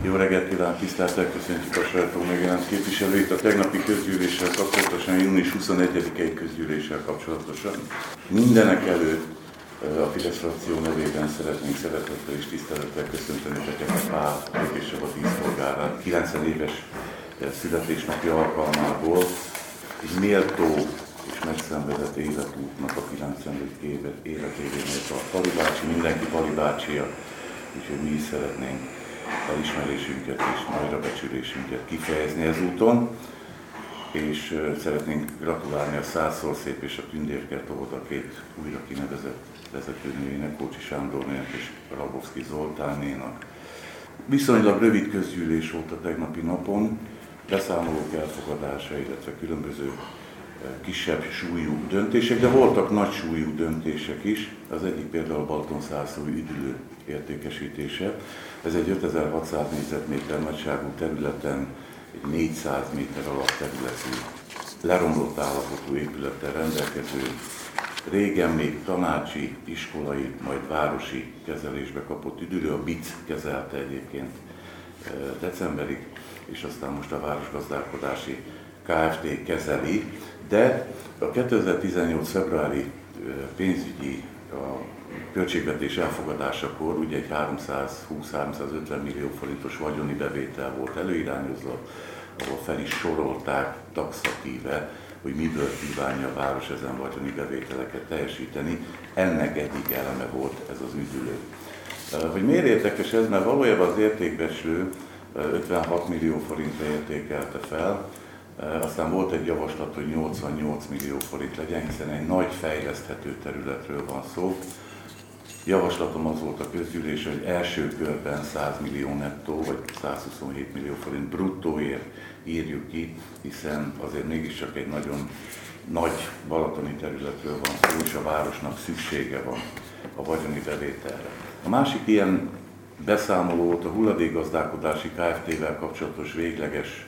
Jó reggelt kívánok, tisztelettel köszöntjük a sajtó megjelent képviselőit a tegnapi közgyűléssel kapcsolatosan, június 21-i közgyűléssel kapcsolatosan. Mindenek előtt a Fidesz frakció nevében szeretnénk szeretettel és tisztelettel köszönteni a Pál Békés Csaba díszpolgárát 90 éves születésnapja alkalmából. Egy méltó és megszenvedett életútnak a 95 életévé mért a Pali bácsi, mindenki Pali bácsia, úgyhogy mi is szeretnénk elismerésünket és nagyra becsülésünket kifejezni ezúton, és szeretnénk gratulálni a Százszor Szép és a Tündérkert óvoda két újra kinevezett vezetőnőjének, Kócsi Sándornének és Rabowski Zoltánnénak. Viszonylag rövid közgyűlés volt a tegnapi napon, beszámolók elfogadása, illetve különböző kisebb súlyú döntések, de voltak nagy súlyú döntések is. Az egyik például a Balatonszászlói üdülő értékesítése. Ez egy 5600 négyzetméter nagyságú területen, egy 400 méter alatt területű, leromlott állapotú épülettel rendelkező, régen még tanácsi, iskolai, majd városi kezelésbe kapott üdülő, a BIC kezelte egyébként decemberig, és aztán most a Városgazdálkodási Kft. Kezeli, de a 2018. februári pénzügyi költségvetés elfogadásakor ugye egy 320-350 millió forintos vagyoni bevétel volt előirányozva, ahol fel is sorolták taxatíve, hogy miből kívánja a város ezen vagyoni bevételeket teljesíteni. Ennek egyik eleme volt ez az üdülő. Hogy miért érdekes ez? Mert valójában az értékbecslő 56 millió forintra értékelte fel, aztán volt egy javaslat, hogy 88 millió forint legyen, hiszen egy nagy fejleszthető területről van szó. Javaslatom az volt a közgyűlés, hogy első körben 100 millió nettó, vagy 127 millió forint bruttóért írjuk ki, hiszen azért mégiscsak egy nagyon nagy balatoni területről van szó, és a városnak szüksége van a vagyoni bevételre. A másik ilyen beszámoló volt a hulladékgazdálkodási Kft-vel kapcsolatos végleges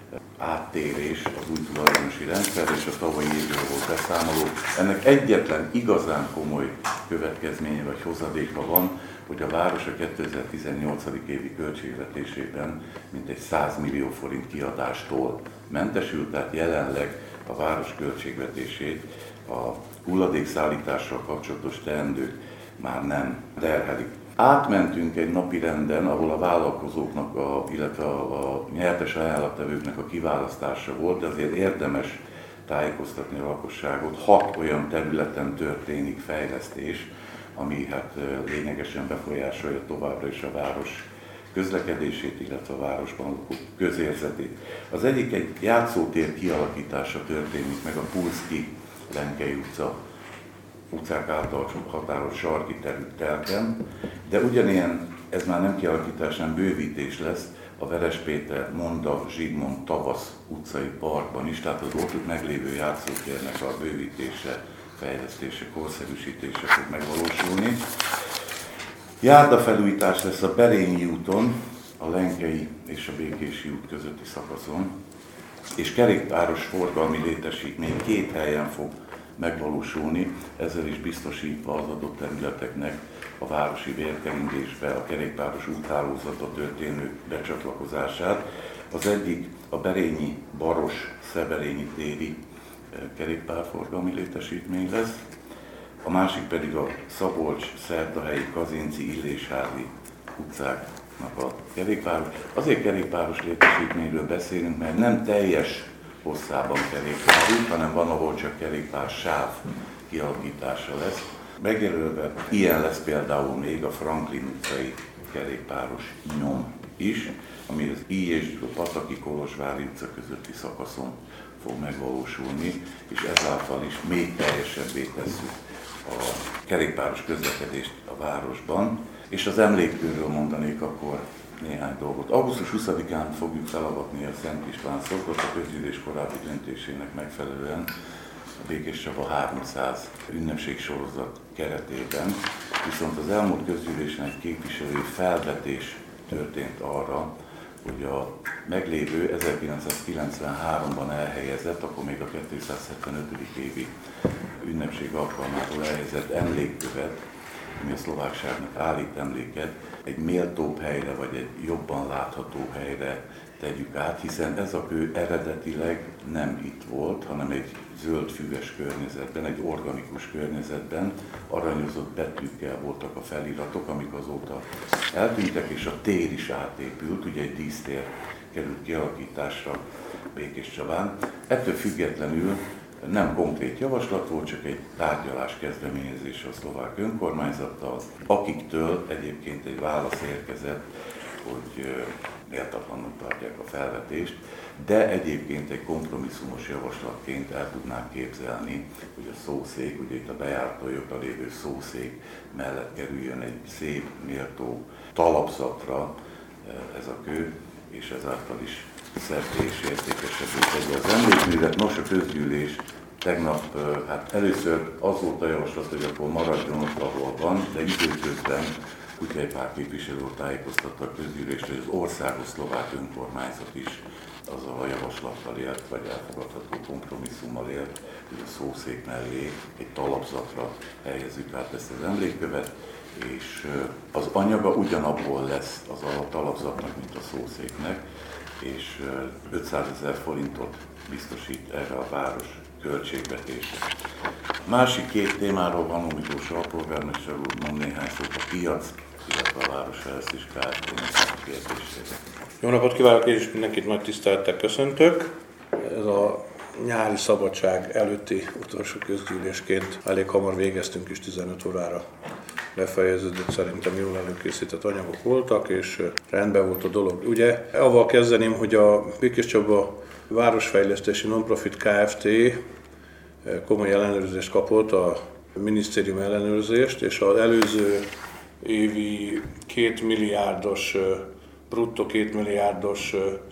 áttérés az új tulajdonosi rendszer, és a tavalyi évről volt beszámoló. Ennek egyetlen igazán komoly következménye vagy hozadéka van, hogy a város a 2018. évi költségvetésében mintegy 100 millió forint kiadástól mentesült, tehát jelenleg a város költségvetését a hulladékszállítással kapcsolatos teendők már nem terhelik. Átmentünk egy napirenden, ahol a vállalkozóknak, illetve a nyertes ajánlattevőknek a kiválasztása volt, de azért érdemes tájékoztatni a lakosságot. 6 olyan területen történik fejlesztés, ami lényegesen befolyásolja továbbra is a város közlekedését, illetve a városban lakók közérzetét. Az egyik egy játszótér kialakítása történik meg a Pulszky-Lenkei utcák által határolt sarki területen, de ugyanilyen, ez már nem kialakítás, hanem bővítés lesz a Veres Péter, Monda, Zsigmond, Tavasz utcai parkban is, tehát az ott meglévő játszótérnek a bővítése, fejlesztése, korszerűsítése fog megvalósulni. Járdafelújítás lesz a Berényi úton, a Lenkei és a Békési út közötti szakaszon, és kerékpáros forgalmi létesítmény 2 helyen fog megvalósulni, ezzel is biztosítva az adott területeknek a városi vérkeringésbe, a kerékpáros úthálózatba történő becsatlakozását. Az egyik a Berényi Baros-Szeberényi téri kerékpárforgalmi létesítmény lesz, a másik pedig a Szabolcs-Szerdahelyi, Kazinci, Illésházi utcáknak a kerékpáros. Azért kerékpáros létesítményről beszélünk, mert nem teljes hosszában kerékpárút, hanem van, ahol csak kerékpársáv kialakítása lesz. Megjelölve ilyen lesz például még a Franklin utcai kerékpáros nyom is, ami az I és a Pataki-Kolozsvári utca közötti szakaszon fog megvalósulni, és ezáltal is még teljesebbé tesszük a kerékpáros közlekedést a városban. És az emléktőről mondanék akkor néhány dolgot. Augusztus 20-án fogjuk felavatni a Szent István szokot, a közgyűlés korábbi döntésének megfelelően a Békés Csaba 300 ünnepségsorozat keretében, viszont az elmúlt közgyűlésen egy képviselői felvetés történt arra, hogy a meglévő 1993-ban elhelyezett, akkor még a 275. évi ünnepség alkalmából elhelyezett emlékkövet ami a szlovákságnak állít emléket, egy méltóbb helyre, vagy egy jobban látható helyre tegyük át, hiszen ez a kő eredetileg nem itt volt, hanem egy zöldfüves környezetben, egy organikus környezetben, aranyozott betűkkel voltak a feliratok, amik azóta eltűntek, és a tér is átépült, ugye egy dísztér került kialakításra Békéscsabán. Ettől függetlenül nem konkrét javaslat volt, csak egy tárgyalás kezdeményezés a szlovák önkormányzattal, akiktől egyébként egy válasz érkezett, hogy méltatlanul tartják a felvetést, de egyébként egy kompromisszumos javaslatként el tudnánk képzelni, hogy a szószék, ugye itt a bejártójogra lévő szószék mellett kerüljön egy szép, méltó talapzatra ez a kő, és ezáltal is szebb és értékesebbé tegye az emlékművet. Nos, a közgyűlés tegnap először az volt a javaslat, hogy akkor maradjon ott, ahol van, de időközben Kutyai-Pál képviselő tájékoztatta a közgyűlést, hogy az országos szlovák önkormányzat is azzal a javaslattal élt, vagy elfogadható kompromisszummal élt, hogy a szószék mellé egy talapzatra helyezzük át ezt az emlékkövet, és az anyaga ugyanabból lesz az talapzatnak, mint a szószéknek, és 500 000 forintot biztosít erre a város költségvetése. A másik két témáról Vanó Miklós alpolgármester úr mond néhány szót a piac, illetve a Városfejlesztés Kft. Kérdésére. Jó napot kívánok, én is mindenkit nagy tisztelettel köszöntök. Ez a nyári szabadság előtti utolsó közgyűlésként elég hamar végeztünk is, 15 órára befejeződött, szerintem jól előkészített anyagok voltak, és rendben volt a dolog. Ugye avval kezdeném, hogy a Békéscsaba Városfejlesztési Nonprofit Kft. Komoly ellenőrzést kapott, a minisztérium ellenőrzést, és az előző évi 2 milliárdos, bruttó 2 milliárdos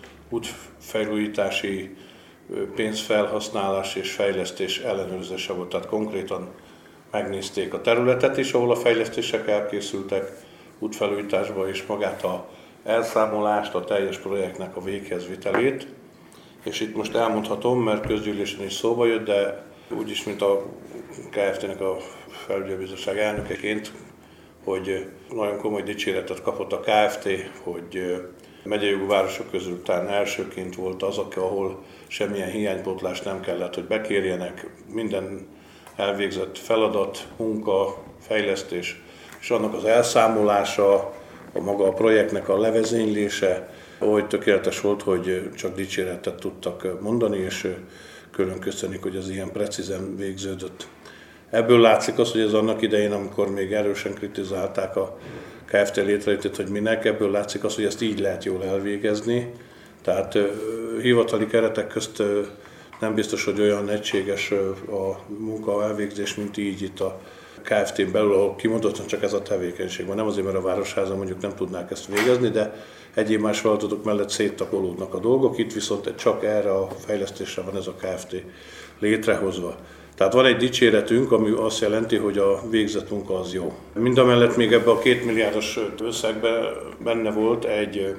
útfelújítási pénzfelhasználás és fejlesztés ellenőrzése volt. Tehát konkrétan megnézték a területet is, ahol a fejlesztések elkészültek útfelújításba, és magát a elszámolást, a teljes projektnek a véghezvitelét. És itt most elmondhatom, mert közgyűlésen is szóba jött, de úgyis, mint a Kft-nek a felügyelőbizottság elnökeként, hogy nagyon komoly dicséretet kapott a Kft., hogy megyei jogú városok közül talán elsőként volt az, ahol semmilyen hiánypótlás nem kellett, hogy bekérjenek, minden elvégzett feladat, munka, fejlesztés, és annak az elszámolása, a maga a projektnek a levezénylése, ahogy tökéletes volt, hogy csak dicséretet tudtak mondani, és külön köszönik, hogy ez ilyen precízen végződött. Ebből látszik az, hogy ez annak idején, amikor még erősen kritizálták a Kft. Létrejöttét, hogy minek, ebből látszik az, hogy ezt így lehet jól elvégezni. Tehát hivatali keretek közt nem biztos, hogy olyan egységes a munka elvégzés, mint így itt a Kft-n belül, ahol kimondottan csak ez a tevékenység van. Nem azért, mert a Városházan mondjuk nem tudnák ezt végezni, de egyéb más feladatok mellett széttapolódnak a dolgok. Itt viszont csak erre a fejlesztésre van ez a Kft. Létrehozva. Tehát van egy dicséretünk, ami azt jelenti, hogy a végzett munka az jó. Mindamellett még ebben a 2 milliárdos összegben benne volt egy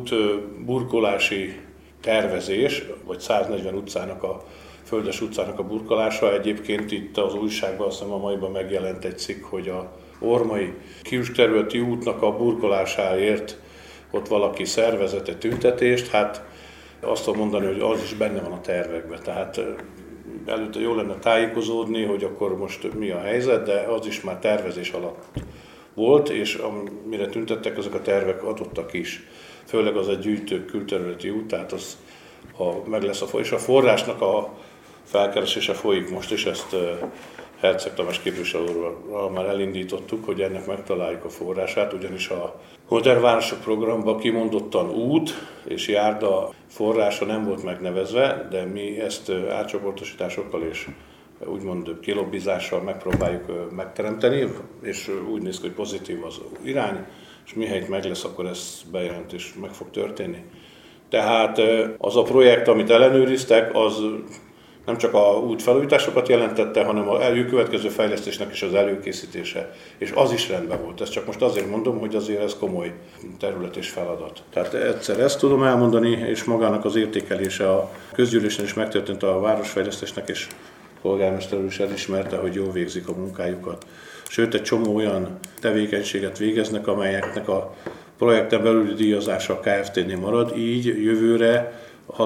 útburkolási tervezés, vagy 140 utcának a Földes utcának a burkolása. Egyébként itt az újságban, azt hiszem a maiban megjelent egy cikk, hogy a Ormai Kiuskterületi útnak a burkolásáért ott valaki szervezett egy tüntetést. Hát azt tudom mondani, hogy az is benne van a tervekben. Tehát előtte jó lenne tájékozódni, hogy akkor most mi a helyzet, de az is már tervezés alatt volt, és amire tüntettek, ezek a tervek adottak is. Főleg az egy gyűjtő külterületi út, tehát az, ha meg lesz és a forrásnak a felkeresése folyik most, és ezt Herceg Tamás képviselőről már elindítottuk, hogy ennek megtaláljuk a forrását, ugyanis a Modern Városok programban kimondottan út és járda forrása nem volt megnevezve, de mi ezt átcsoportosításokkal és úgymond kilobbizással megpróbáljuk megteremteni, és úgy néz ki, hogy pozitív az irány, és mihelyt meg lesz, akkor ez bejelentés meg fog történni. Tehát az a projekt, amit ellenőriztek, az nem csak a útfelújításokat jelentette, hanem a következő fejlesztésnek is az előkészítése. És az is rendben volt. Ezt csak most azért mondom, hogy azért ez komoly terület és feladat. Tehát egyszer ezt tudom elmondani, és magának az értékelése a közgyűlésen is megtörtént a városfejlesztésnek, és polgármester is elismerte, hogy jól végzik a munkájukat. sőt egy csomó olyan tevékenységet végeznek, amelyeknek a projekten belüli díjazása a Kft-nél marad, így jövőre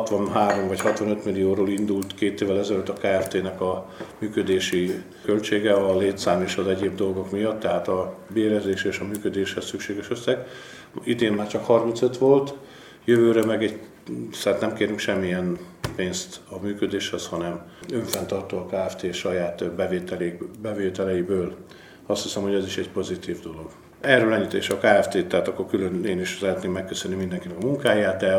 63 vagy 65 millióról indult 2 évvel ezelőtt a Kft-nek a működési költsége a létszám és az egyéb dolgok miatt, tehát a bérezés és a működéshez szükséges összeg. Idén már csak 35 volt, jövőre meg szóval nem kérünk semmilyen pénzt a működéshez, hanem önfenntartó a Kft. Saját bevételeiből. Azt hiszem, hogy ez is egy pozitív dolog. Erről ennyit és a Kft. Tehát akkor külön én is szeretném megköszönni mindenkinek a munkáját, de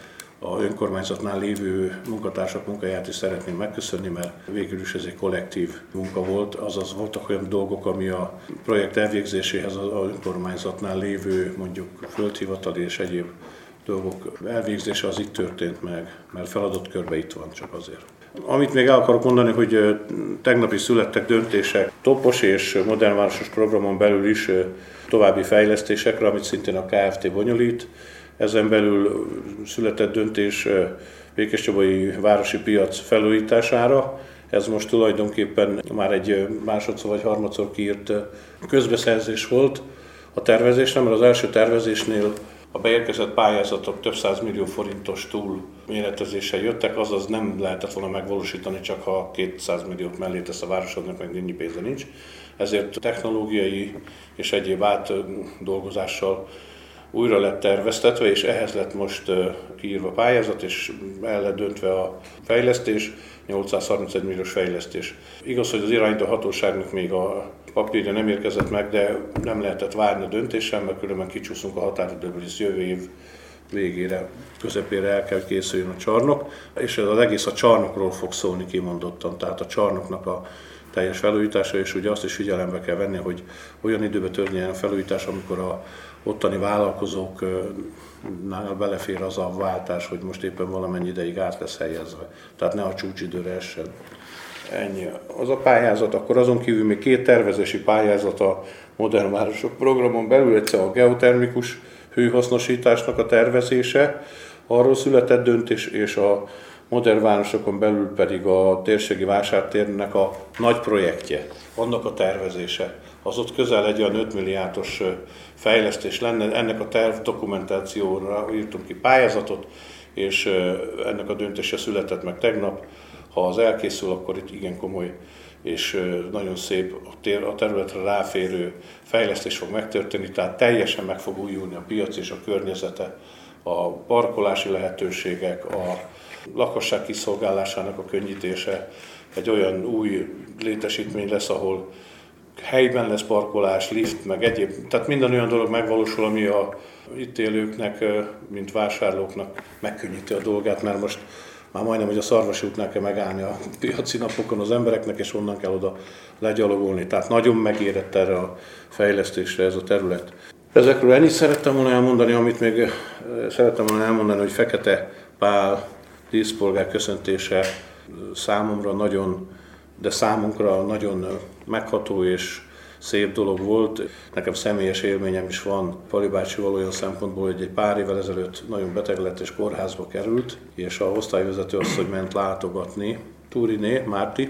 a önkormányzatnál lévő munkatársak munkáját is szeretném megköszönni, mert végül is ez egy kollektív munka volt, azaz voltak olyan dolgok, ami a projekt elvégzéséhez az önkormányzatnál lévő mondjuk földhivatali és egyéb dolgok elvégzése az itt történt meg, mert feladott körbe itt van csak azért. Amit még el akarok mondani, hogy tegnap is születtek döntések Topos és Modern Városos programon belül is további fejlesztésekre, amit szintén a Kft. Bonyolít. Ezen belül született döntés Békéscsabai városi piac felújítására. Ez most tulajdonképpen már egy másodszor vagy harmadszor kiírt közbeszerzés volt a tervezésre, mert az első tervezésnél a beérkezett pályázatok több 100 millió forintos túlméretezéssel jöttek, azaz nem lehetett volna megvalósítani, csak ha 200 milliót mellé tesz a városodnak, meg ennyi pénze nincs. Ezért technológiai és egyéb átdolgozással újra lett terveztetve, és ehhez lett most kiírva pályázat, és el lett döntve a fejlesztés, 831 milliós fejlesztés. Igaz, hogy az irányító hatóságnak még a papírja nem érkezett meg, de nem lehetett várni a döntéssel, mert különben kicsúszunk a határidőből, és jövő év végére, közepére el kell készüljön a csarnok, és ez az egész a csarnokról fog szólni kimondottan, tehát a csarnoknak a teljes felújítása, és ugye azt is figyelembe kell venni, hogy olyan időbe történjen a felújítás, amikor a ottani vállalkozóknál belefér az a váltás, hogy most éppen valamennyi ideig át lesz helyezve. Tehát ne a csúcsidőre essen. Ennyi. Az a pályázat, akkor azon kívül még 2 tervezési pályázat a Modern Városok programon belül, egyszer a geotermikus hőhasznosításnak a tervezése, arról született döntés, és a Modern Városokon belül pedig a térségi vásártérnek a nagy projektje, annak a tervezése. Az ott közel egy olyan 5 milliárdos fejlesztés lenne, ennek a terv dokumentációra írtunk ki pályázatot, és ennek a döntése született meg tegnap. Ha az elkészül, akkor itt igen komoly és nagyon szép a területre ráférő fejlesztés fog megtörténni, tehát teljesen meg fog újulni a piac és a környezete, a parkolási lehetőségek, a lakosság kiszolgálásának a könnyítése, egy olyan új létesítmény lesz, ahol helyben lesz parkolás, lift, meg egyéb, tehát minden olyan dolog megvalósul, ami a itt élőknek, mint vásárlóknak megkönnyíti a dolgát, mert most már majdnem, hogy a Szarvasi útnál kell megállni a piaci napokon az embereknek, és onnan kell oda legyalogolni. Tehát nagyon megérett erre a fejlesztésre ez a terület. Ezekről ennyit szerettem volna elmondani, amit még szerettem volna elmondani, hogy Fekete Pál díszpolgár köszöntése számomra nagyon, de számunkra nagyon megható és szép dolog volt. Nekem személyes élményem is van Pali bácsival olyan szempontból, hogy egy pár évvel ezelőtt nagyon beteg lett és kórházba került, és a osztályvezető asszony ment látogatni, Túriné, Márti,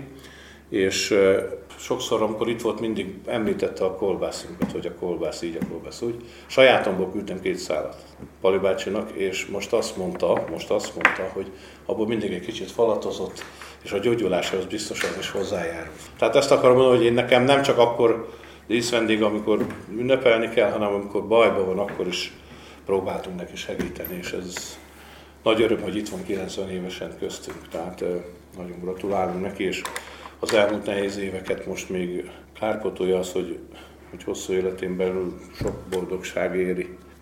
és sokszor, amikor itt volt, mindig említette a kolbászunkat, hogy a kolbász így, a kolbász úgy. Sajátomból küldtem 2 szálat Pali bácsinak, és most azt mondta, hogy abból mindig egy kicsit falatozott, és a gyógyulásához biztosan is hozzájárul. Tehát ezt akarom mondani, hogy én nekem nem csak akkor díszvendég, amikor ünnepelni kell, hanem amikor bajban van, akkor is próbáltunk neki segíteni, és ez nagy öröm, hogy itt van 90 évesen köztünk, tehát nagyon gratulálunk neki, és az elmúlt nehéz éveket most még kárpótolja az, hogy hosszú életén belül sok boldogság éri.